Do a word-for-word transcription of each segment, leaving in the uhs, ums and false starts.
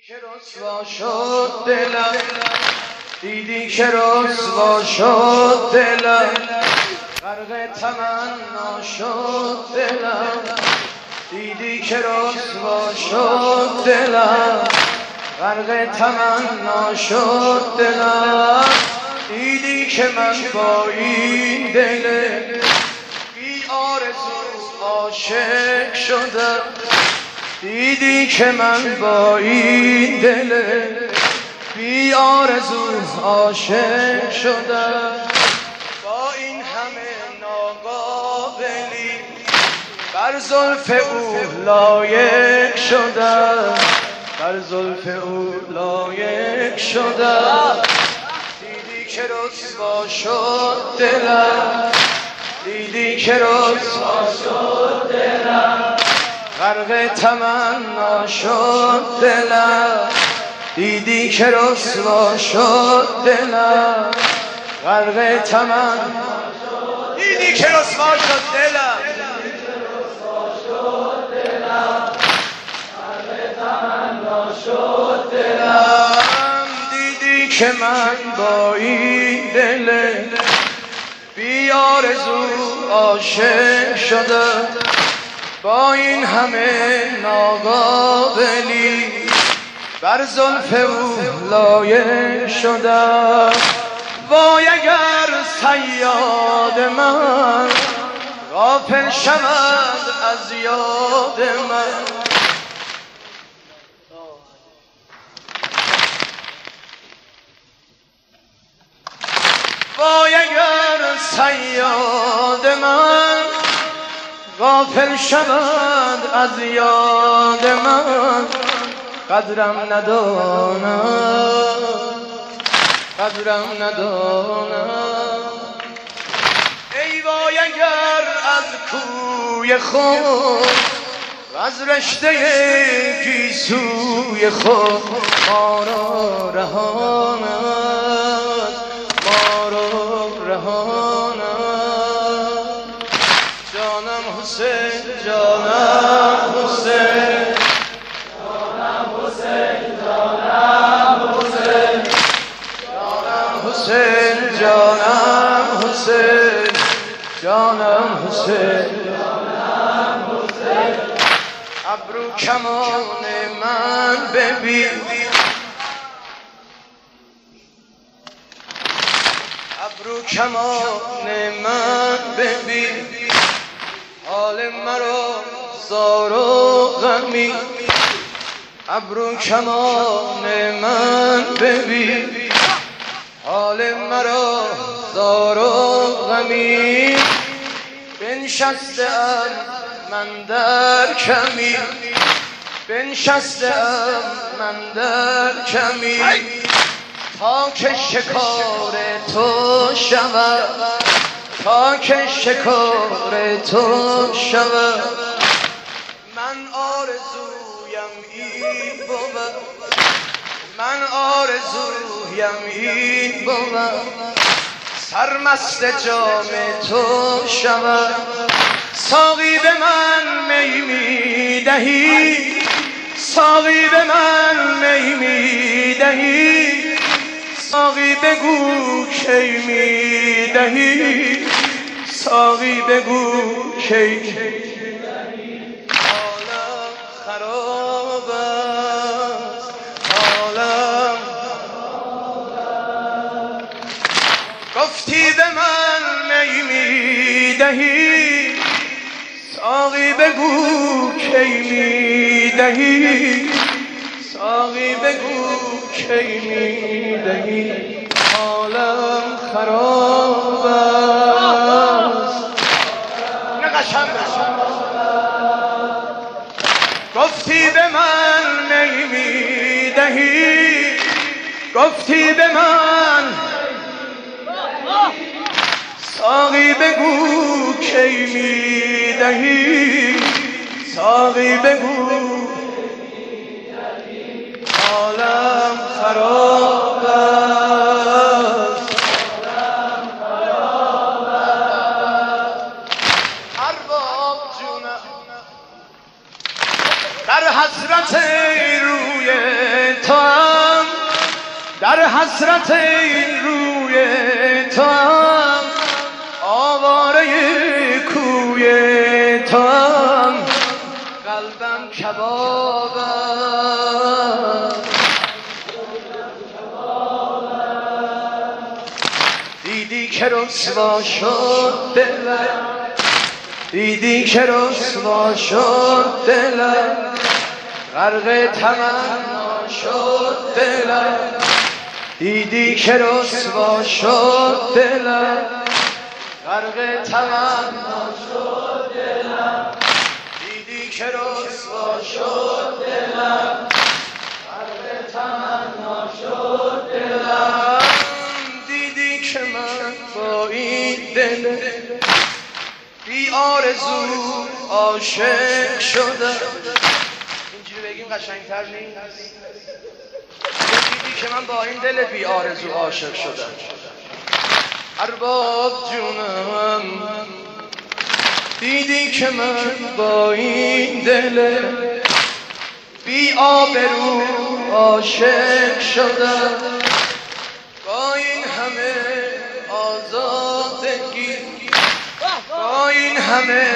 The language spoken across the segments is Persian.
که رسوا شد دلم، دیدی که رسوا شد دلم، غرق تمنا شد دلم، دیدی که رسوا شد دلم، غرق تمنا شد دلم، دیدی که من با این دل بی آرزو عاشق شدم، دیدی که من با این دل بی آرزو عاشق شدم، با این همه ناقابلی بر زلف او لایق شدم، بر زلف او لایق شدم، دیدی که رسوا شد دلم، دیدی که رسوا شد دلم، غرق تمنا شد دلم، دیدی که رسوا شد دلم، غرق تمنا شد، دیدی که رسوا شد دلم، غرق تمنا شد دلم، دیدی که من با این دل بی آرزو عاشق شدم، با این همه ناقابلی بر زلف او لایق شدم، وای اگر صیاد من غافل شود از یاد من، وای اگر صیاد من غافل شود از یاد من، قدرم ندانم، قدرم ندانم، ای وای اگر از کوی خود و از رشته گیسوی خود ما را رهاند، ما را رهاند، جانم حسین، جانم حسین، جانم حسین، جانم حسین، جانم حسین، جانم حسین، جانم حسین، جانم حسین، ابرو کمان من ببین، ابرو کمان من ببین، حال مرا زار و غمی، ابرو کمان من ببین، حال مرا زار و غمی، بنشستم من در کمی، بنشستم من در کمی، تا که شکار تو شود، تا که شکار تو شود، من آرزویم این بود، من آرزویم این بود، سرمست جام تو شود، ساقی به من می می دهی، ساقی به من می می دهی، ساقی بگو کی می دهی، ساقی بگو کی، حالم خراب است، حالم خراب است، گفتی به من می می دهی، ساقی بگو کی می دهی، ساقی بگو کی می دهی، حالم خراب است، نقشم گفتی به من می می دهی، گفتی به من، ساقی بگو کی می دهی، ساقی بگو، حالم خراب است، حالم خراب است، ارباب جونم در حسرت روی در حسرت روی تو هم آواره کوی تو هم قلبم کبابم دیدی که رسوا شد دلم دیدی که رسوا شد دلم غرق تمنا شد دلم دیدی که رسوا شد دلم غرق تمنا شد دلم دیدی که رسوا شد دلم غرق تمنا شد دلم دیدی که من با این دل بی آرزو عاشق شدم اینجوری بگیم قشنگتر نیست دیدی که من با این دل بی آرزو عاشق شدم ارباب جونم دیدی که من با این دل بی آبرو عاشق شدم با این همه آزادگی با این همه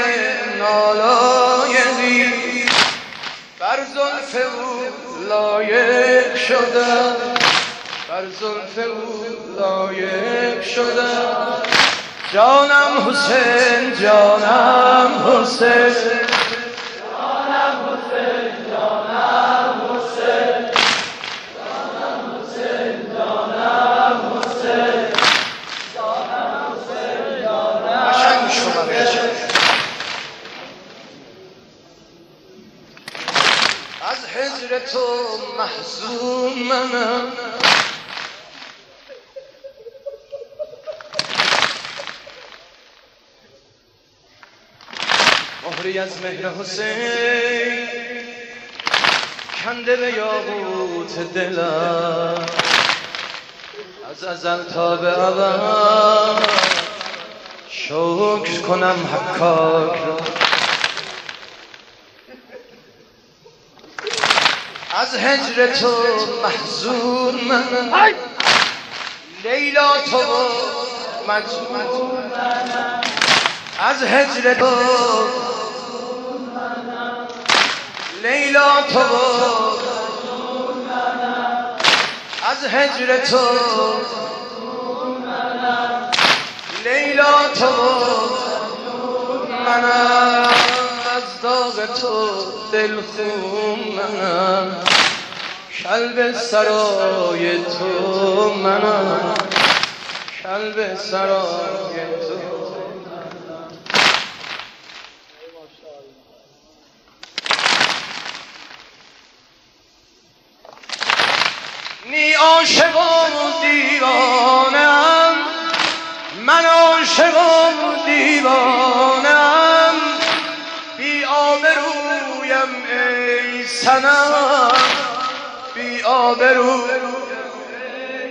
نالایقی بر زلف او لایق شدم بر زلف او لایق شدم جانم حسین جانم حسین جانم حسین جانم حسین جانم حسین جانم حسین جانم حسین جانم قشنگ گوش کن از هجر تو محزون منم مهری از مهر حسین کنده به یاقوت دلم از ازل تا به ابد شکر کنم حکاک را از هجر تو محزون من لیلا تو مجنون منم از هجر تو لیلا تو از هجر تو لیلا تو منم از داغ تو دلخون منم کلب سرای تو منم کلب سرای تو نی عاشق و دیوانم من عاشق و دیوانم بی آبرویم ای صنم بی آبرویم ای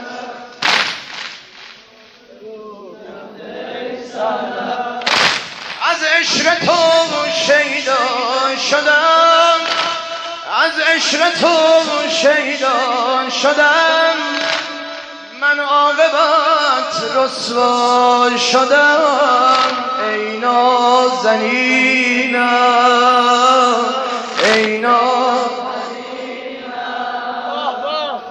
صنم از عشق تو شیدا شدم از عشق تو شیدا شدم من عاقبت رسوا شدم ای نازنینم ای نازنینم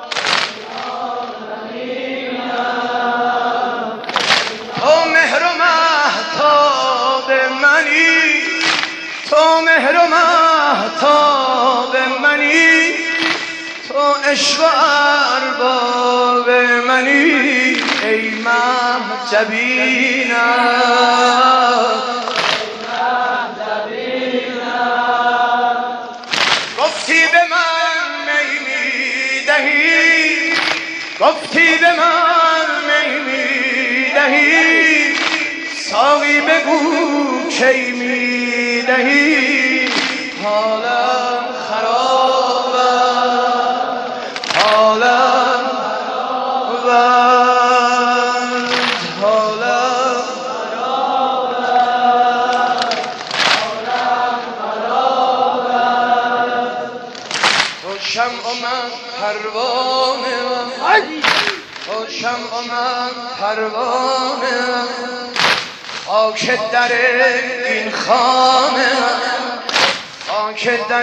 تو مهر و مهتاب منی تو مهر و مهتاب منی تو عشق و ارباب منی ای مه جبینم گفتی به من می میدهی گفتی به من می میدهی ساقی بگو کی میدهی حالم خرابه حالم خرابه حالم خرابه حالم خرابه تو شمع من پروانه من، تو شمع من پروانه من، خاک در این خانه من، خاک در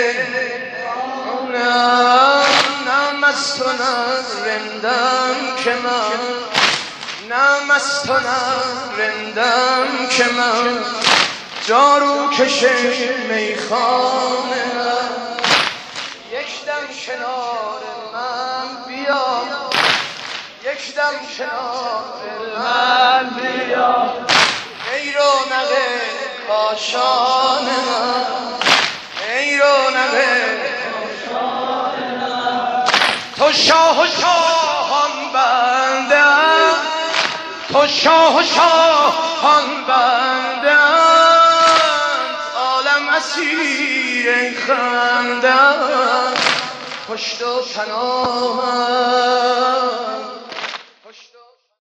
نه مست و نه رندم که من، نه مست و نه رندم که من، جارو کش میخانه من. یک دم کنار من بیا، یک دم کنار من بیا، ای رونق کاشان من، ای رونق کاشان من. تو شاه و شاهان بنده، تو شاه و شاهان بنده، عالم اسیر خنده، پشت و پناه